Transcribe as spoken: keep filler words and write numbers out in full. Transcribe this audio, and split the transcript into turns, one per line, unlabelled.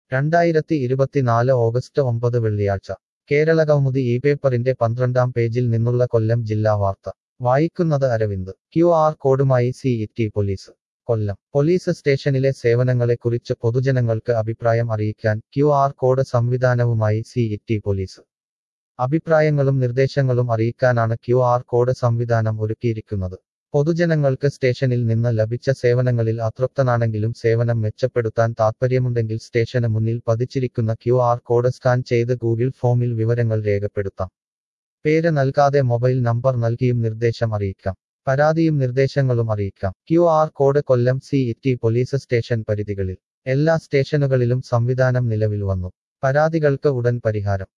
രണ്ടായിരത്തി ഇരുപത്തിനാല് ഓഗസ്റ്റ് ഒമ്പത് വെള്ളിയാഴ്ച കേരളകൗമുദി ഈ പേപ്പറിന്റെ പന്ത്രണ്ടാം പേജിൽ നിന്നുള്ള കൊല്ലം ജില്ലാ വാർത്ത വായിക്കുന്നത് അരവിന്ദ്. ക്യു ആർ കോഡുമായി C E T police. Kollam police സ്റ്റേഷനിലെ സേവനങ്ങളെക്കുറിച്ച് പൊതുജനങ്ങൾക്ക് അഭിപ്രായം അറിയിക്കാൻ ക്യു ആർ കോഡ് സംവിധാനവുമായി സി ഇ ടി പോലീസ്. അഭിപ്രായങ്ങളും നിർദ്ദേശങ്ങളും അറിയിക്കാനാണ് ക്യു ആർ കോഡ് സംവിധാനം ഒരുക്കിയിരിക്കുന്നത്. പൊതുജനങ്ങൾക്ക് സ്റ്റേഷനിൽ നിന്ന് ലഭിച്ച സേവനങ്ങളിൽ അതൃപ്തനാണെങ്കിലും സേവനം മെച്ചപ്പെടുത്താൻ താൽപ്പര്യമുണ്ടെങ്കിൽ സ്റ്റേഷന് മുന്നിൽ പതിച്ചിരിക്കുന്ന ക്യു ആർ കോഡ് സ്കാൻ ചെയ്ത് ഗൂഗിൾ ഫോമിൽ വിവരങ്ങൾ രേഖപ്പെടുത്താം. പേര് നൽകാതെ മൊബൈൽ നമ്പർ നൽകിയും നിർദ്ദേശം അറിയിക്കാം. പരാതിയും നിർദ്ദേശങ്ങളും അറിയിക്കാം. Q R code Kollam C E T police station പരിധികളിൽ എല്ലാ സ്റ്റേഷനുകളിലും സംവിധാനം നിലവിൽ വന്നു. പരാതികൾക്ക് ഉടൻ പരിഹാരം.